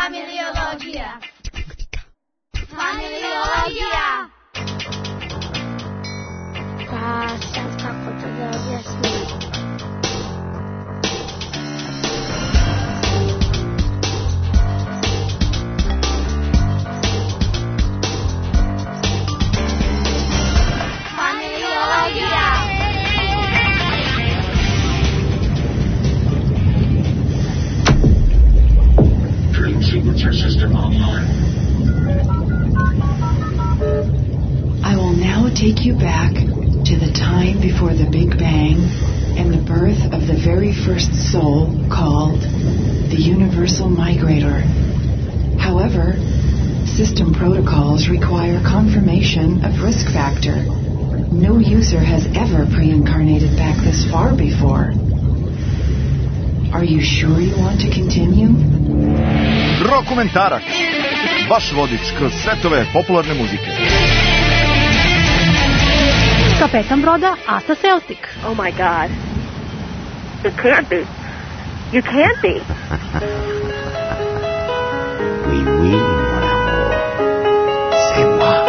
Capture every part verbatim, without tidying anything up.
Familiologija. Familiologija. Pa sad kako to da objasnim? Familiologija. Dream signature system online. I will now take you back to the time before the Big Bang and the birth of the very first soul called the Universal Migrator. However, system protocols require confirmation of risk factor. No user has ever pre-incarnated back this far before. Are you sure you want to continue? Rokumentarac. Vaš vodič kroz svetove popularne muzike. Kapetan broda Asa Celtic. Oh my God. You can't be. You can't be. Oui, oui, mon amour. C'est moi.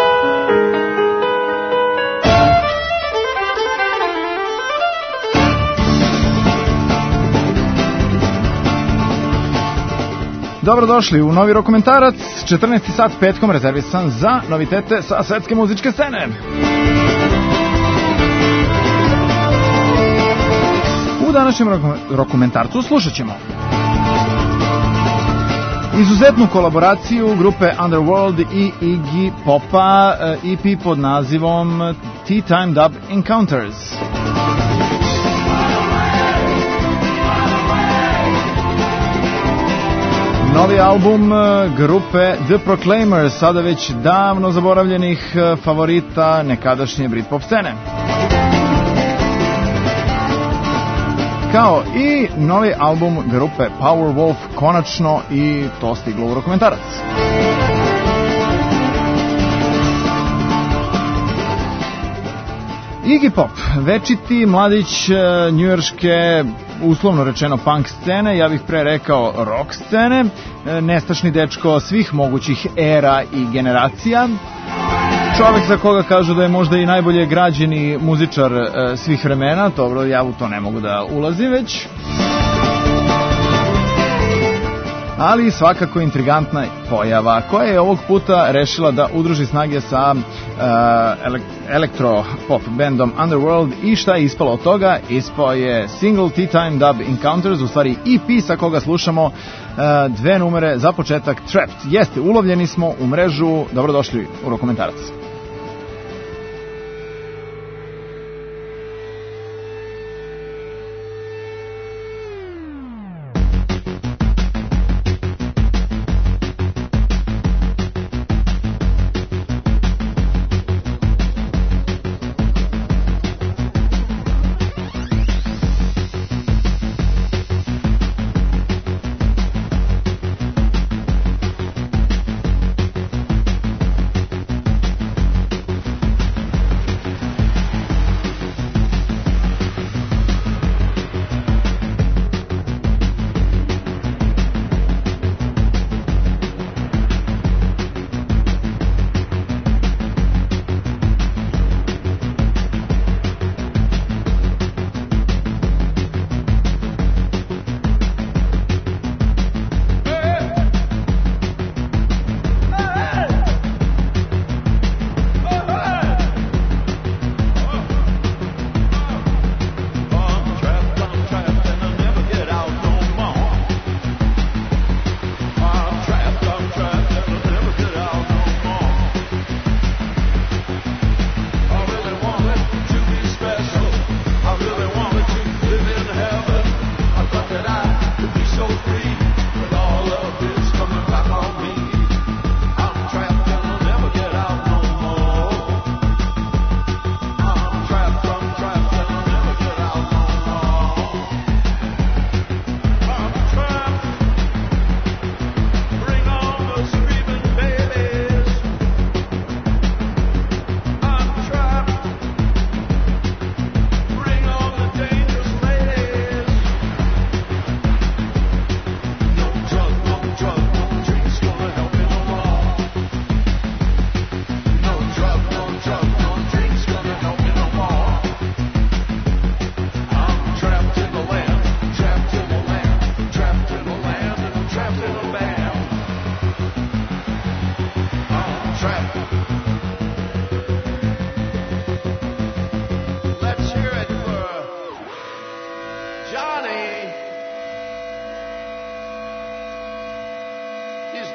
Dobrodošli u novi Rokumentarac, četrnaesti sat petkom rezervisan za novitete sa svetske muzičke scene. U današnjem Rokumentarcu slušat ćemo izuzetnu kolaboraciju grupe Underworld i Iggy Popa, E P pod nazivom Tea Time Dub Encounters. Novi album grupe The Proclaimers, sada već davno zaboravljenih favorita nekadašnje Britpop scene. Kao i novi album grupe Powerwolf, konačno i to stiglo u Rokumentarac. Iggy Pop, večiti mladić njujorške, uslovno rečeno punk scene, ja bih pre rekao rock scene, nestašni dečko svih mogućih era i generacija, čovjek za koga kažu da je možda i najbolje građeni muzičar svih vremena, dobro, ja u to ne mogu da ulazim već, ali svakako intrigantna pojava koja je ovog puta rešila da udruži snage sa uh, elektro pop bandom Underworld i šta je ispalo od toga? Ispao je single Tea Time Dub Encounters, u stvari E P sa koga slušamo uh, dve numere, za početak Trapped. Jeste, ulovljeni smo u mrežu, dobrodošli u Rokumentarac.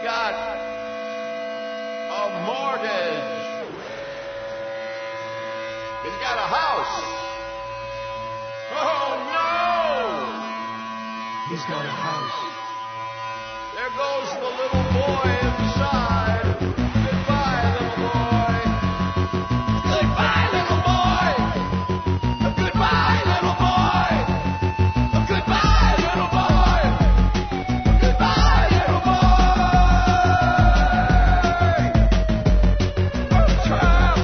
got a mortgage. He's got a house. Oh, no! He's got a house. There goes the little boy inside. Goodbye, little boy. Goodbye, little boy. Goodbye, little boy. Goodbye, little boy. Goodbye, little boy. I'm trapped.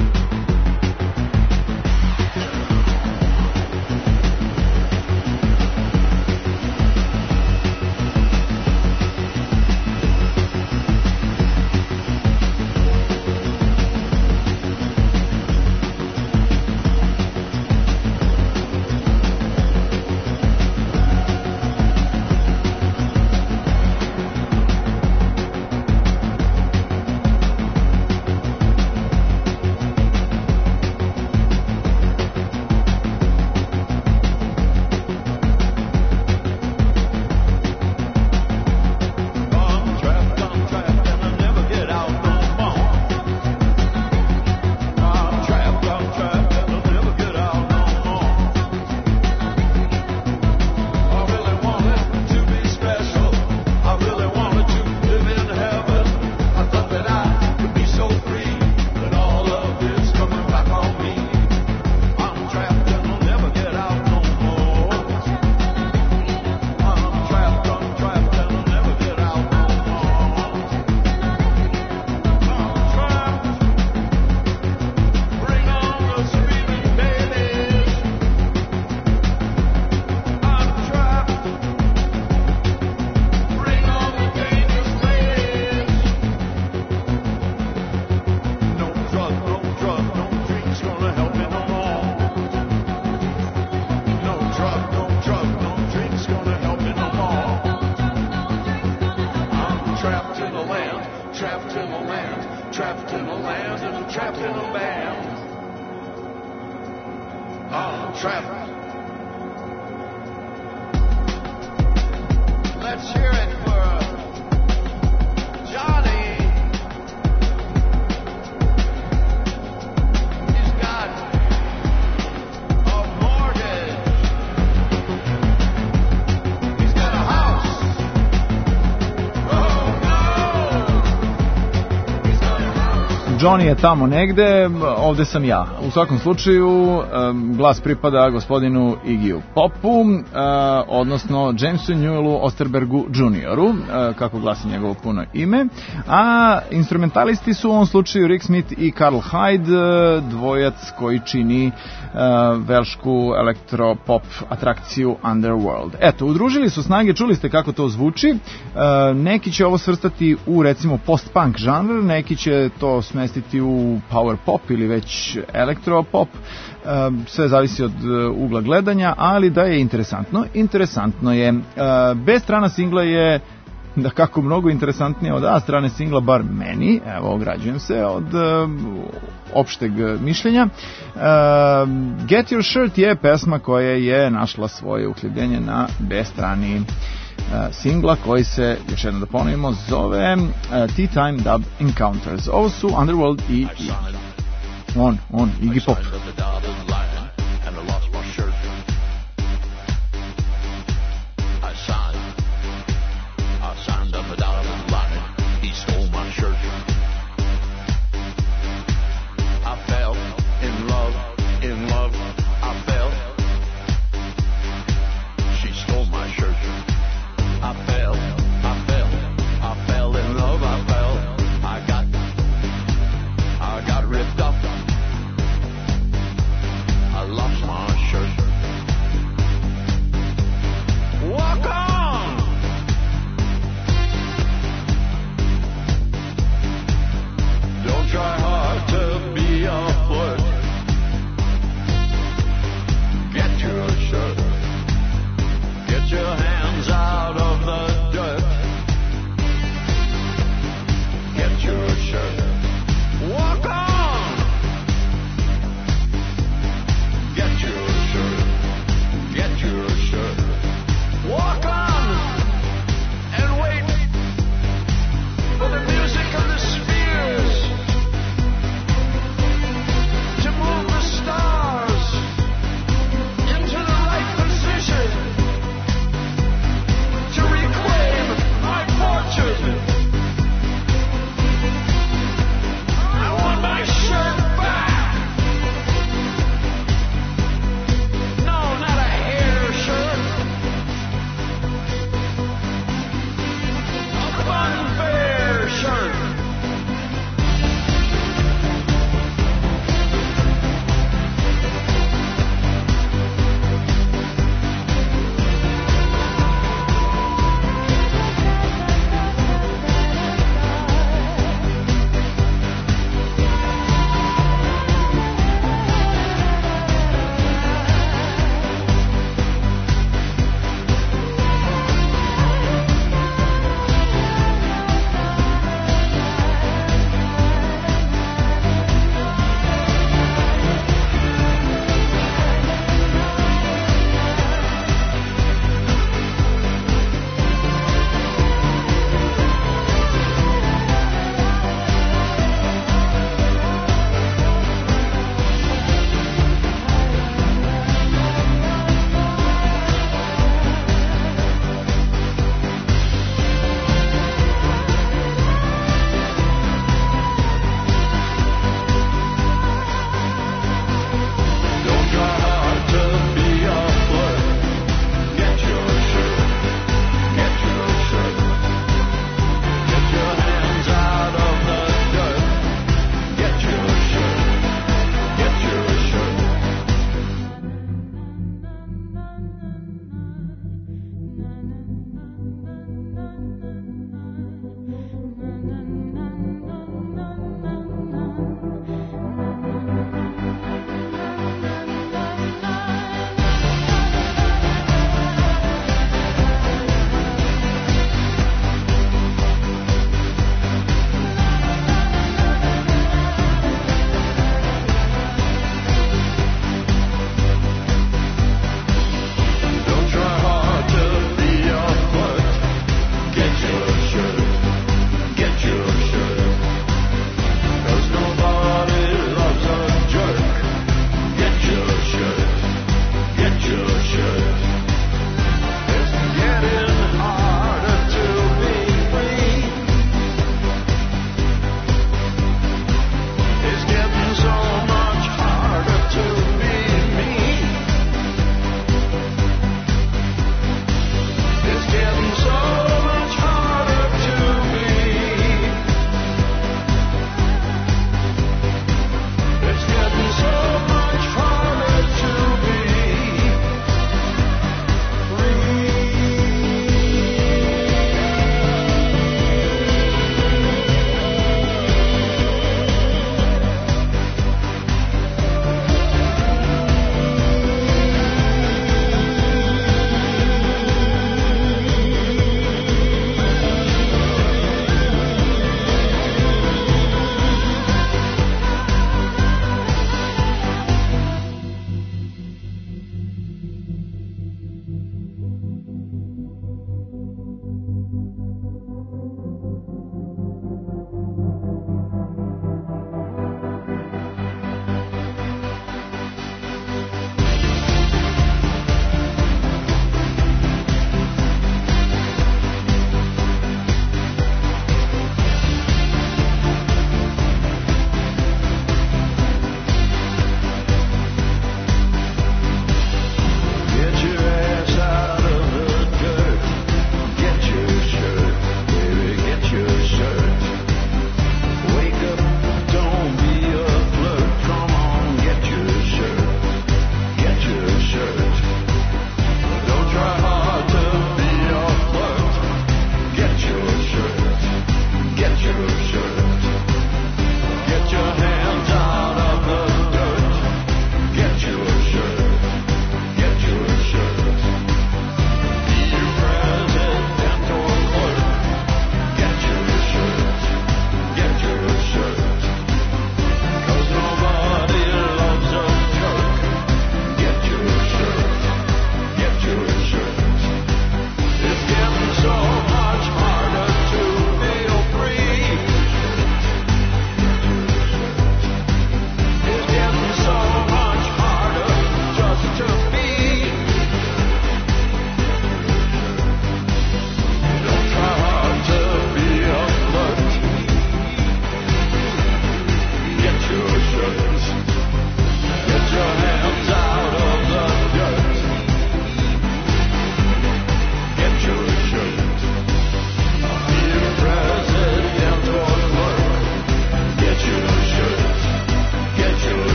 Johnny je tamo negde, ovde sam ja. U svakom slučaju, glas pripada gospodinu Iggyju Popu, odnosno Jamesu Newellu Osterbergu junioru, kako glasi njegovo puno ime, a instrumentalisti su u ovom slučaju Rick Smith i Carl Hyde, dvojac koji čini velšku elektropop atrakciju Underworld. Eto, udružili su snage, čuli ste kako to zvuči, neki će ovo svrstati u recimo post-punk žanr, neki će to smestiti u power pop ili već elektropop, sve zavisi od ugla gledanja, ali da je interesantno, interesantno je. B strana singla je da kako mnogo interesantnije od A strane singla, bar meni, evo ograđujem se od uh, opšteg mišljenja. Uh, Get Your Shirt je pesma koja je našla svoje uhljebljenje na B strani uh, singla koji se, još jedno da ponovimo, zove uh, Tea Time Dub Encounters. Ovo su Underworld i, i on, on, Iggy Pop.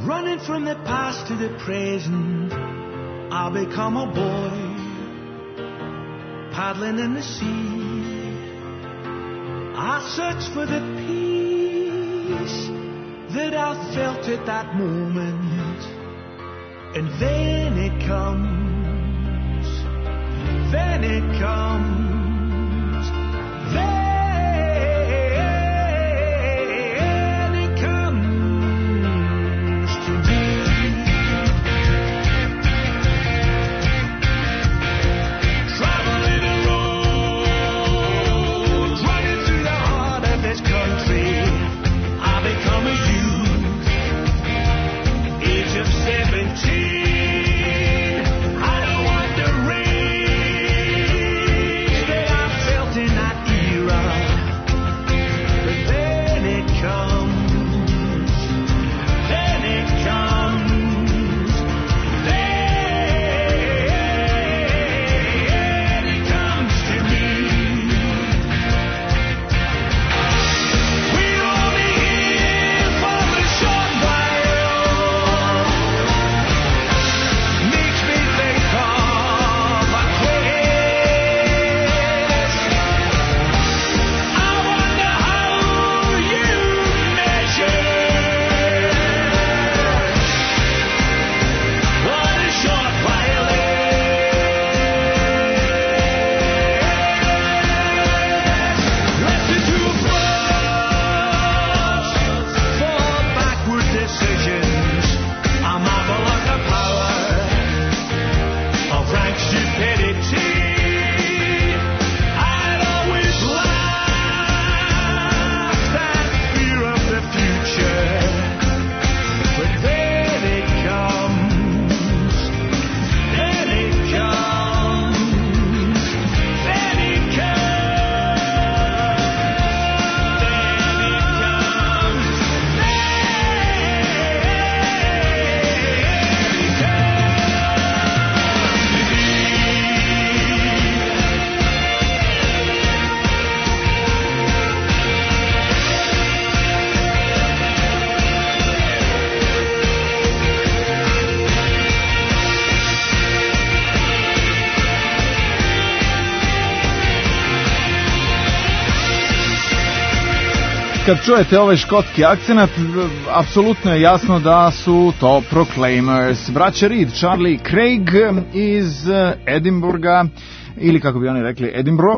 Running from the past to the present, I'll become a boy, paddling in the sea. I search for the peace that I felt at that moment, and then it comes, then it comes, then Kad čujete ovaj škotski akcenat, apsolutno je jasno da su to Proclaimers. Braća Reed, Charlie Craig iz Edinburgha, ili kako bi oni rekli Edinburgh.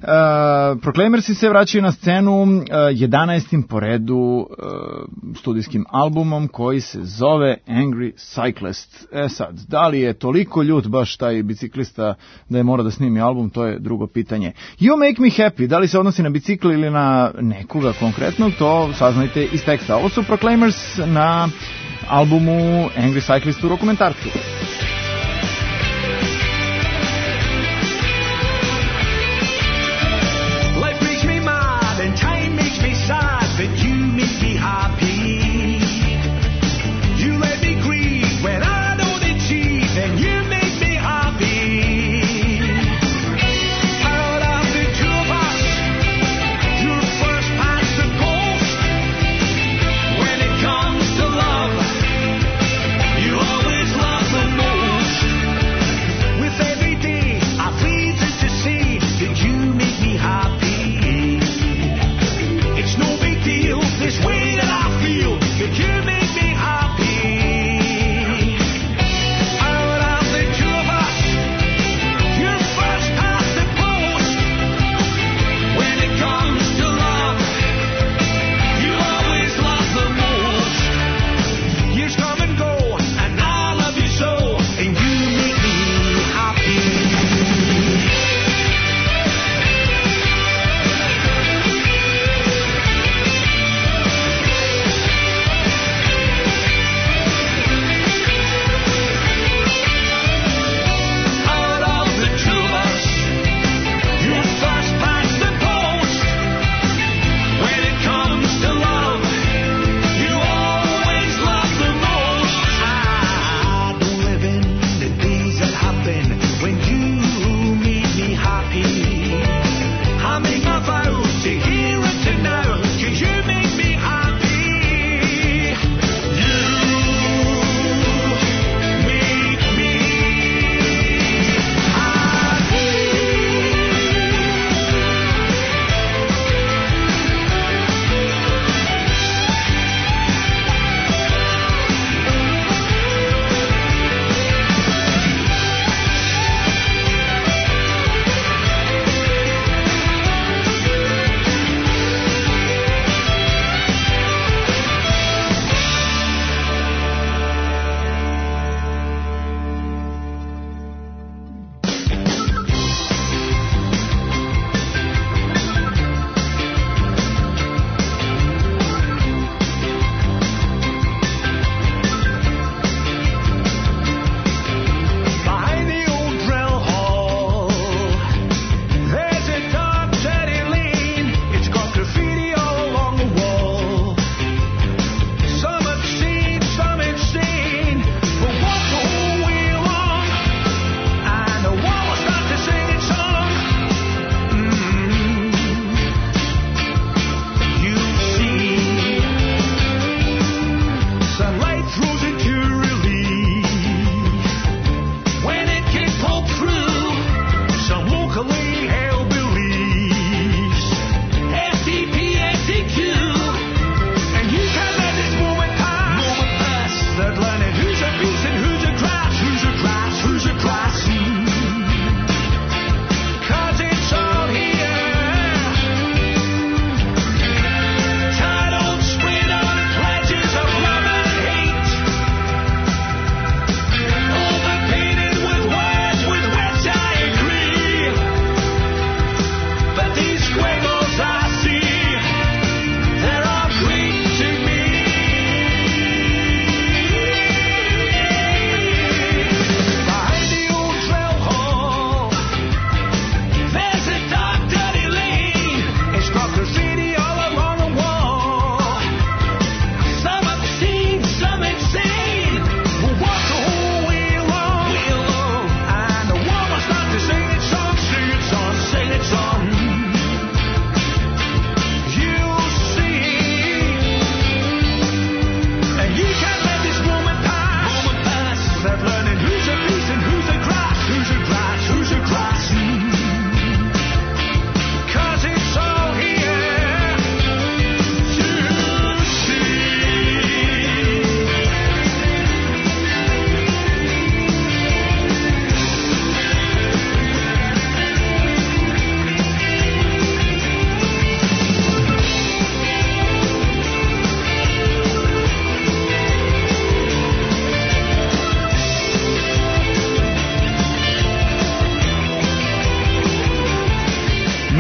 Uh, Proclaimersi se vraćaju na scenu uh, jedanaestim po redu uh, studijskim albumom koji se zove Angry Cyclist. E sad, da li je toliko ljut baš taj biciklista da je mora da snimi album, to je drugo pitanje. You Make Me Happy, da li se odnosi na bicikl ili na nekoga konkretno, to saznajte iz teksta. Ovo su Proclaimers na albumu Angry Cyclist u dokumentarcu. When it comes to love, you always love the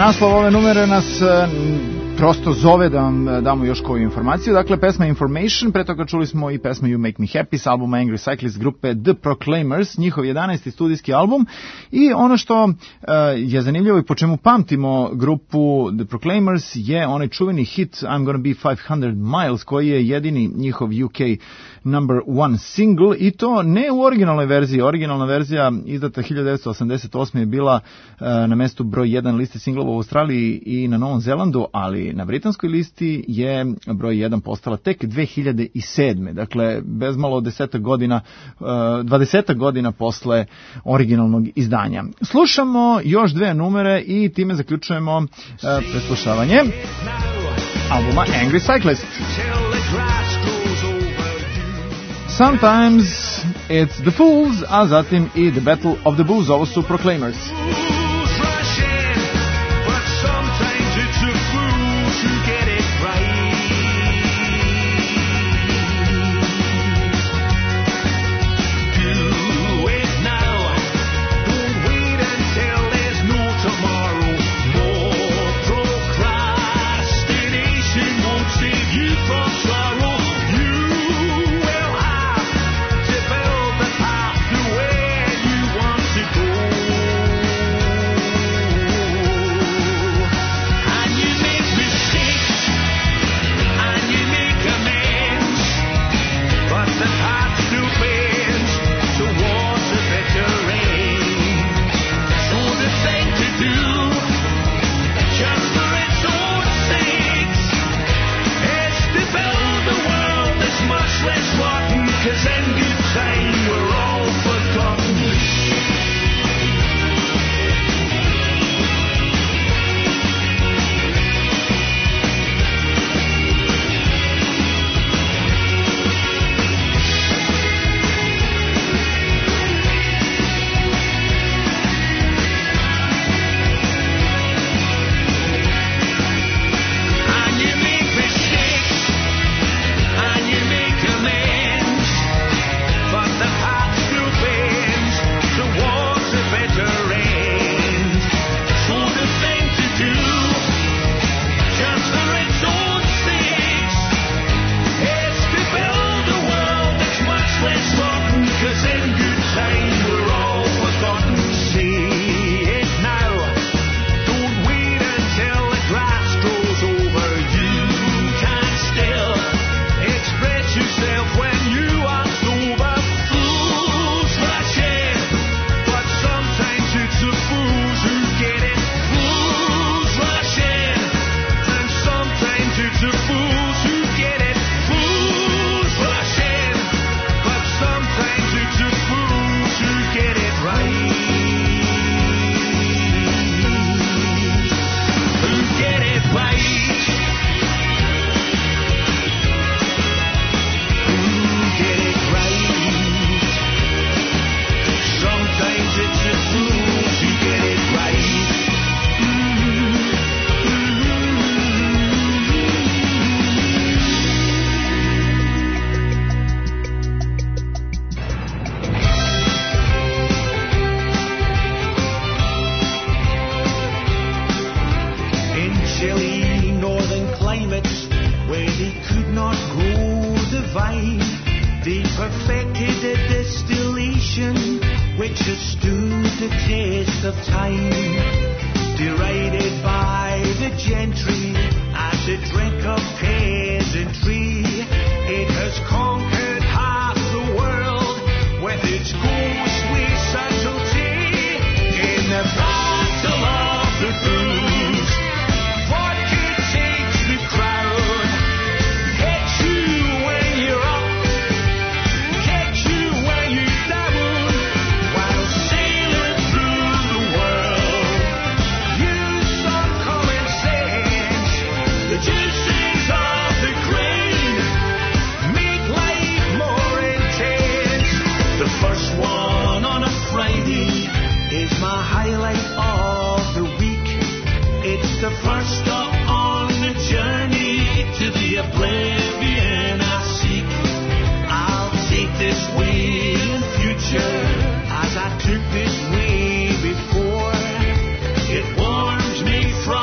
naslov ove numere nas prosto zove da vam damo još koju informaciju. Dakle, pesma Information, pre toga čuli smo i pesma You Make Me Happy s albuma Angry Cyclist grupe The Proclaimers, njihov jedanaesti studijski album. I ono što uh, je zanimljivo i po čemu pamtimo grupu The Proclaimers je onaj čuveni hit I'm Gonna Be five hundred miles, koji je jedini njihov U K number one single, i to ne u originalnoj verziji. Originalna verzija izdata hiljadu devetsto osamdeset osme je bila uh, na mestu broj jedan liste singlova u Australiji i na Novom Zelandu, ali na britanskoj listi je broj jedan postala tek dve hiljade sedme. Dakle, bezmalo desetak godina, dvadesetak godina posle originalnog izdanja. Slušamo još dve numere i time zaključujemo uh, preslušavanje albuma Angry Cyclist. Sometimes it's the Fools, a zatim i The Battle of the Booze. Ovo su Proclaimers. As I took this way before, it warms me from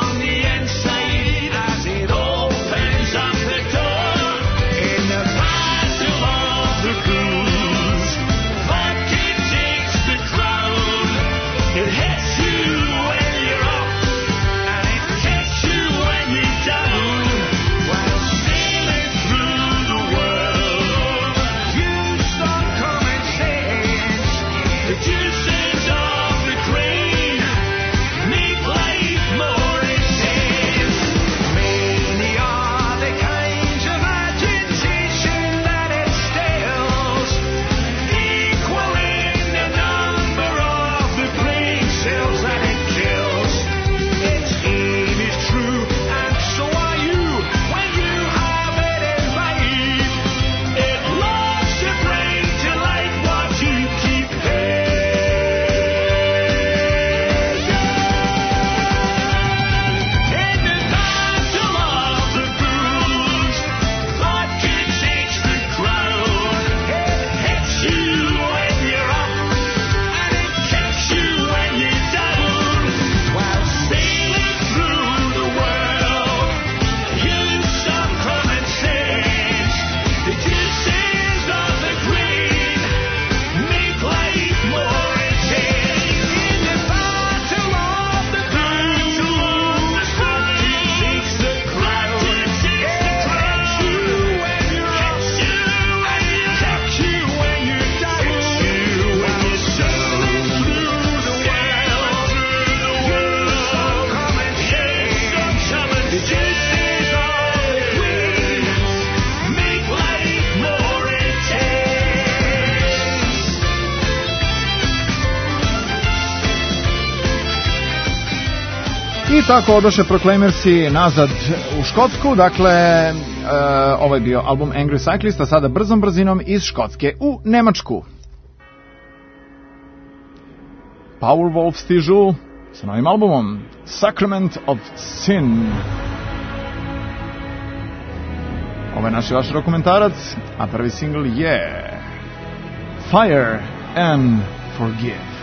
I tako odoše Proclaimersi nazad u Škotsku, dakle e, ovo je bio album Angry Cyclist, a sada brzom brzinom iz Škotske u Nemačku. Powerwolf stižu sa novim albumom Sacrament of Sin. Ovo je naš i vaš dokumentarac, a prvi singl je Fire and Forgive.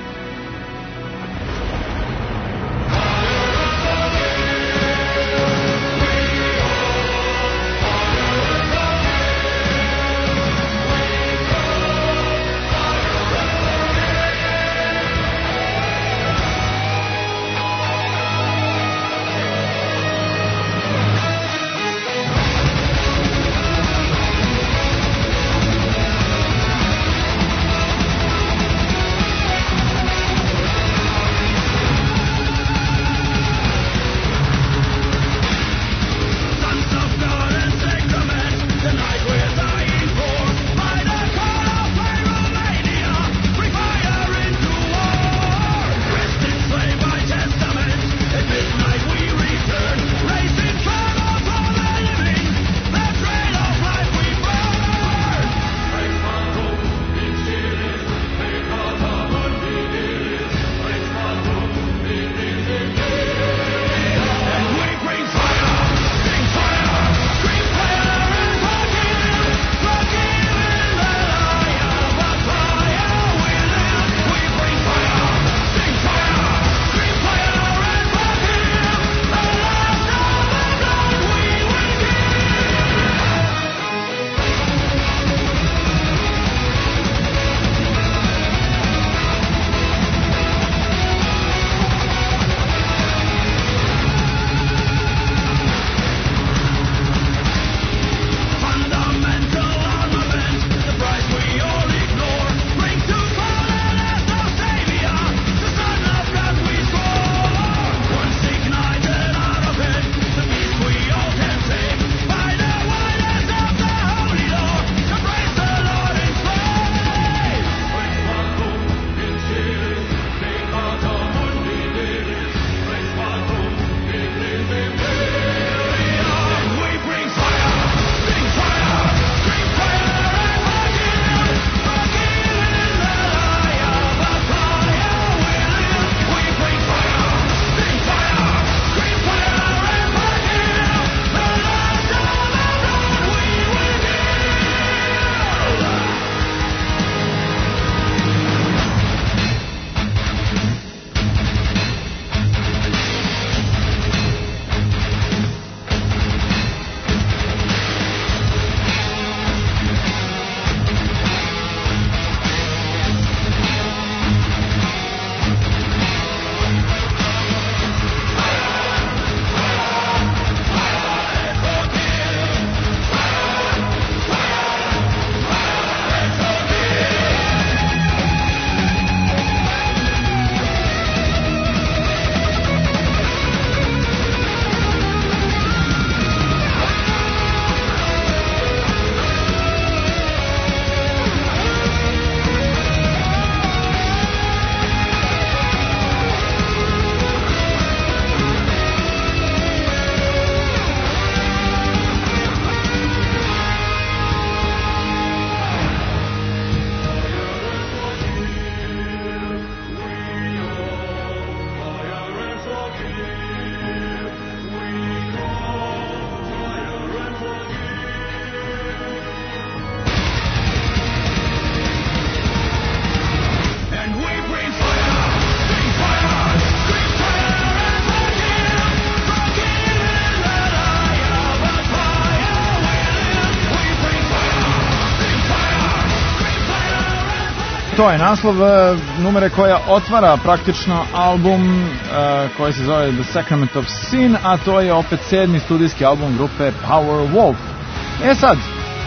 To je naslov numere koja otvara praktično album uh, koji se zove The Sacrament of Sin, a to je opet sedmi studijski album grupe Powerwolf. E sad,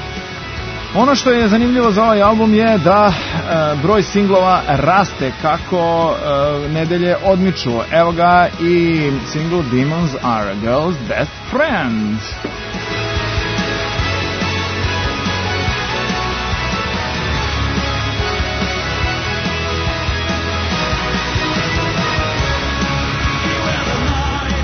ono što je zanimljivo za ovaj album je da uh, broj singlova raste kako uh, nedelje odmiču. Evo ga i single Demons Are a Girl's Best Friend. You have a mind.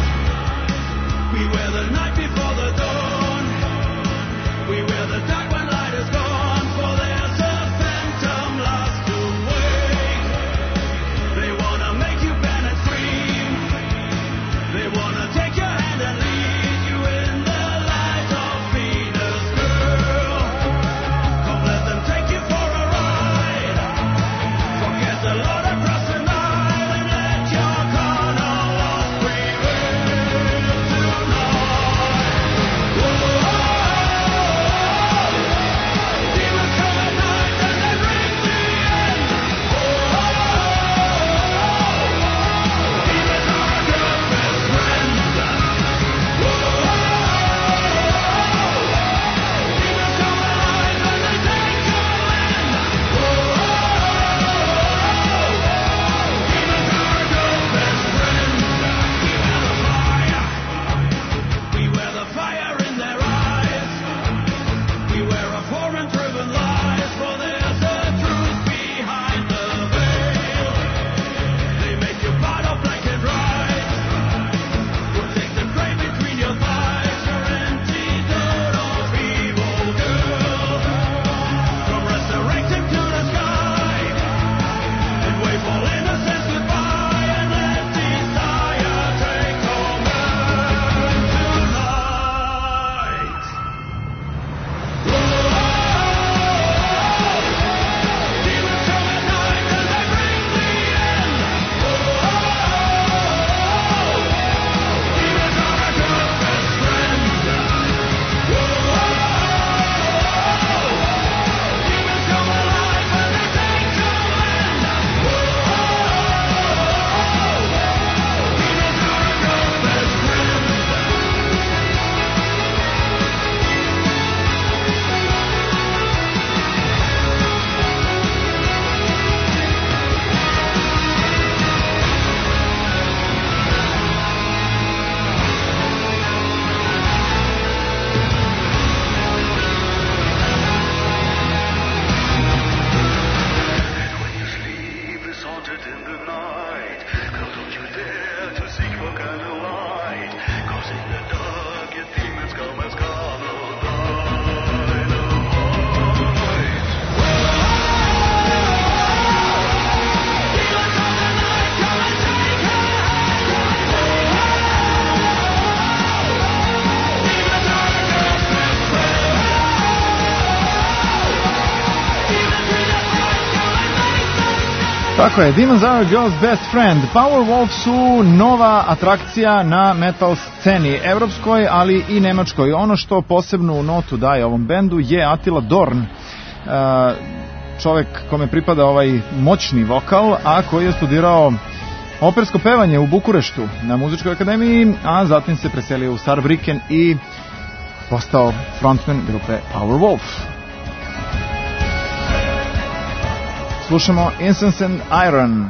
Tako je, Demons Are a Girl's Best Friend. Powerwolf su nova atrakcija na metal sceni, evropskoj, ali i nemačkoj. Ono što posebnu notu daje ovom bendu je Attila Dorn, čovek kome pripada ovaj moćni vokal, a koji je studirao opersko pevanje u Bukureštu na muzičkoj akademiji, a zatim se preselio u Saarbrücken i postao frontman grupe Powerwolf. Slušamo Incense and Iron.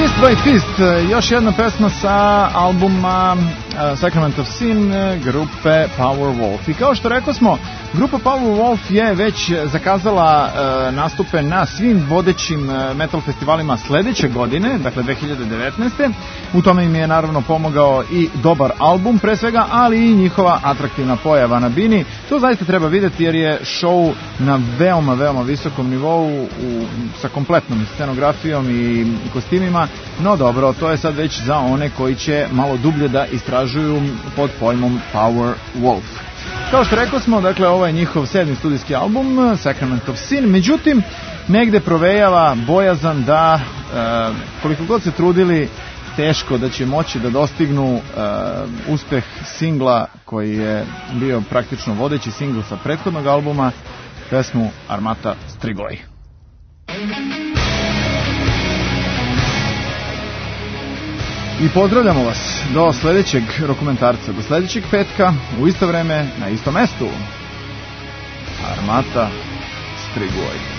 Fist by Fist, još jedna pesma sa albuma uh, Sacrament of Sin grupe Powerwolf. I kao što rekao smo, grupa Powerwolf je već zakazala uh, nastupe na svim vodećim uh, metal festivalima sledeće godine, dakle dve hiljade devetnaeste. U tome im je naravno pomogao i dobar album pre svega, ali i njihova atraktivna pojava na bini. To zaista treba videti jer je show na veoma, veoma visokom nivou u, sa kompletnom scenografijom i kostimima. No dobro, to je sad već za one koji će malo dublje da istražuju pod pojmom Power Wolf. Kao što rekao smo, dakle, ovo je njihov sedmi studijski album, Sacrament of Sin, međutim, negde provejava bojazan da, e, koliko god se trudili, teško da će moći da dostignu e, uspeh singla koji je bio praktično vodeći singl sa prethodnog albuma, pesmu Armata Strigoi. I pozdravljamo vas do sledećeg dokumentarca, do sledećeg petka, u isto vreme, na istom mestu. Armata Strigoi.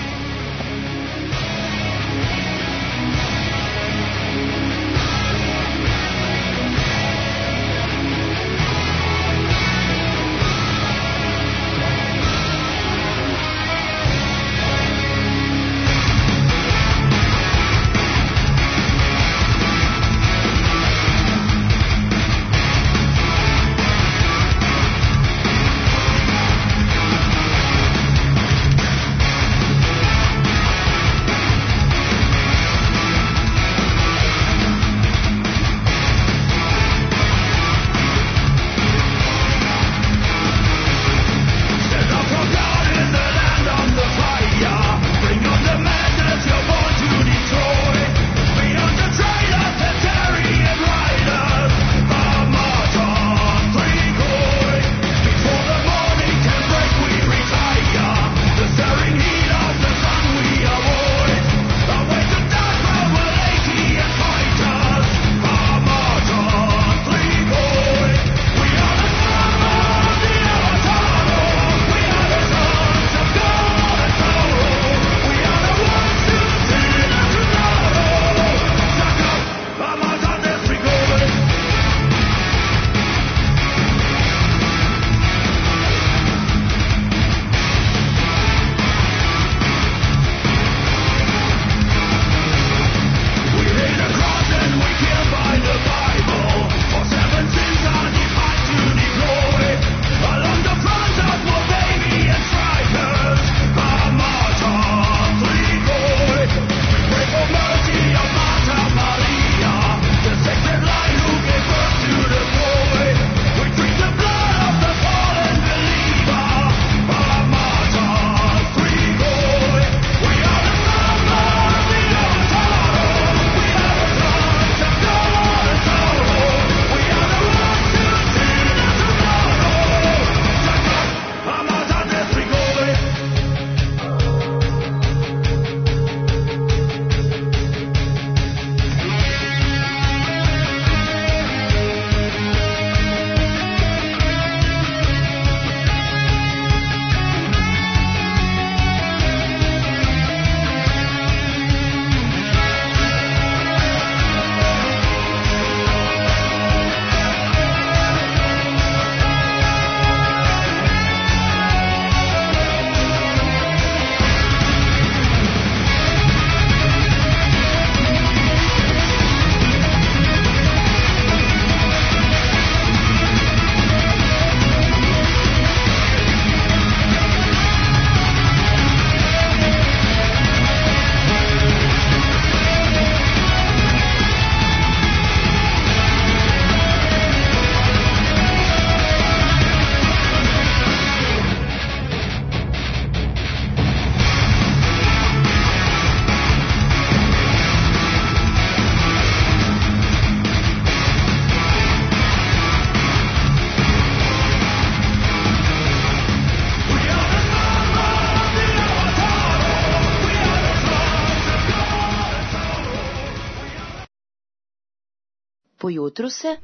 Ujutru se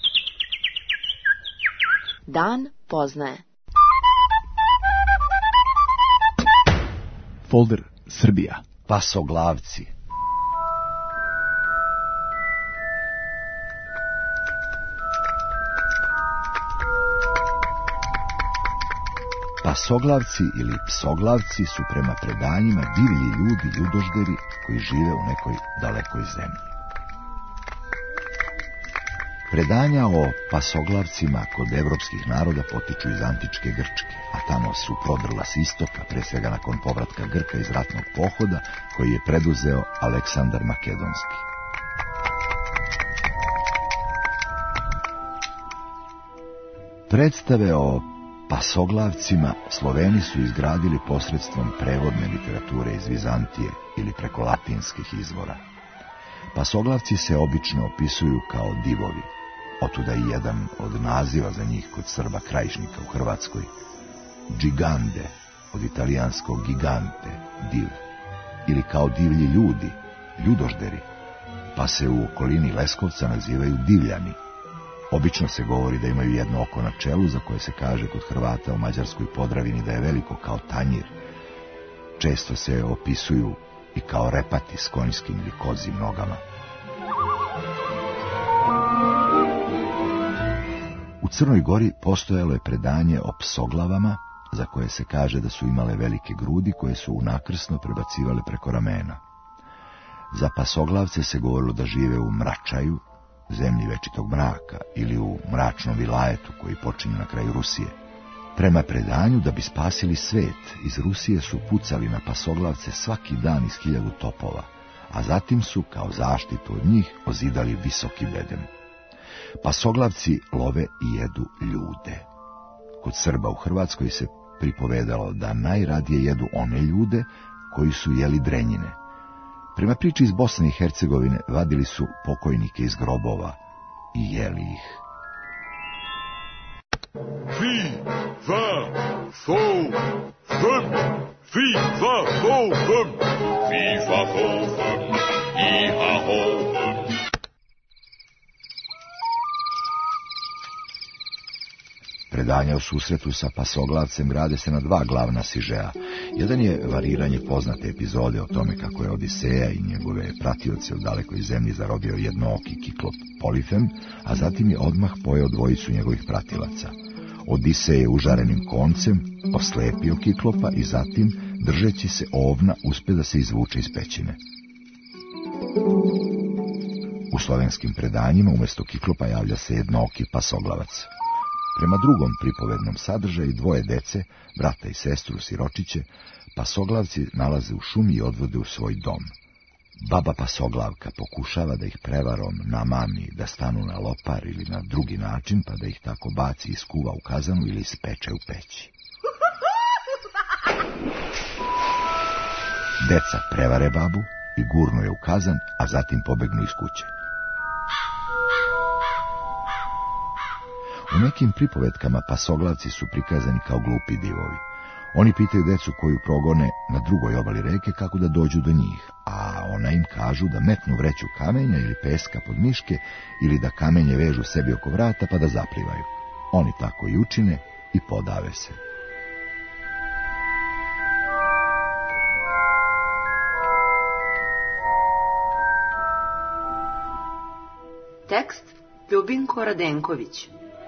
dan poznaje. Folder Srbija. Pasoglavci. Pasoglavci ili psoglavci su prema predanjima divlji ljudi, ljudožderi koji žive u nekoj dalekoj zemlji. Predanja o pasoglavcima kod evropskih naroda potiču iz antičke Grčke, a tamo su prodrla s istoka, pre svega nakon povratka Grka iz ratnog pohoda koji je preduzeo Aleksandar Makedonski. Predstave o pasoglavcima Sloveni su izgradili posredstvom prevodne literature iz Vizantije ili preko latinskih izvora. Pasoglavci se obično opisuju kao divovi, otuda i jedan od naziva za njih kod Srba krajišnika u Hrvatskoj, gigande, od italijanskog gigante, div, ili kao divlji ljudi, ljudožderi, pa se u okolini Leskovca nazivaju divljani. Obično se govori da imaju jedno oko na čelu, za koje se kaže kod Hrvata u Mađarskoj Podravini da je veliko kao tanjir. Često se opisuju i kao repati s konjskim ili kozim nogama. U Crnoj Gori postojalo je predanje o psoglavama, za koje se kaže da su imale velike grudi koje su unakrsno prebacivale preko ramena. Za pasoglavce se govorilo da žive u Mračaju, zemlji večitog mraka, ili u mračnom vilajetu koji počinje na kraju Rusije. Prema predanju, da bi spasili svet, iz Rusije su pucali na pasoglavce svaki dan iz hiljadu topova, a zatim su, kao zaštitu od njih, ozidali visoki bedem. Pasoglavci love i jedu ljude. Kod Srba u Hrvatskoj se pripovedalo da najradije jedu one ljude koji su jeli drenjine. Prema priči iz Bosne i Hercegovine vadili su pokojnike iz grobova i jeli ih. Fi, fa, fo, fum, fi, fa, fo, fum, fi, fa, fo, fum, i, ha, ho, fum. Predanja o susretu sa pasoglavcem grade se na dva glavna sižea. Jedan je variranje poznate epizode o tome kako je Odiseja i njegove pratioce u dalekoj zemlji zarobio jednooki kiklop Polifem, a zatim je odmah pojeo dvojicu njegovih pratilaca. Odisej je užarenim koncem oslepio kiklopa i zatim, držeći se ovna, uspe da se izvuče iz pećine. U slovenskim predanjima umjesto kiklopa javlja se jednooki pasoglavac. Prema drugom pripovednom sadržaju dvoje dece, brata i sestru siročiće, pasoglavci nalaze u šumi i odvode u svoj dom. Baba pasoglavka pokušava da ih prevarom namami da stanu na lopar ili na drugi način, pa da ih tako baci i skuva u kazanu ili ispeče u peći. Deca prevare babu i gurnu je u kazan, a zatim pobegnu iz kuće. U nekim pripovetkama pasoglavci su prikazani kao glupi divovi. Oni pitaju decu koju progone na drugoj obali reke kako da dođu do njih, a ona im kažu da metnu vreću kamenja ili peska pod miške ili da kamenje vežu sebi oko vrata pa da zaplivaju. Oni tako i učine i podave se. Tekst Ljubinko Radenković.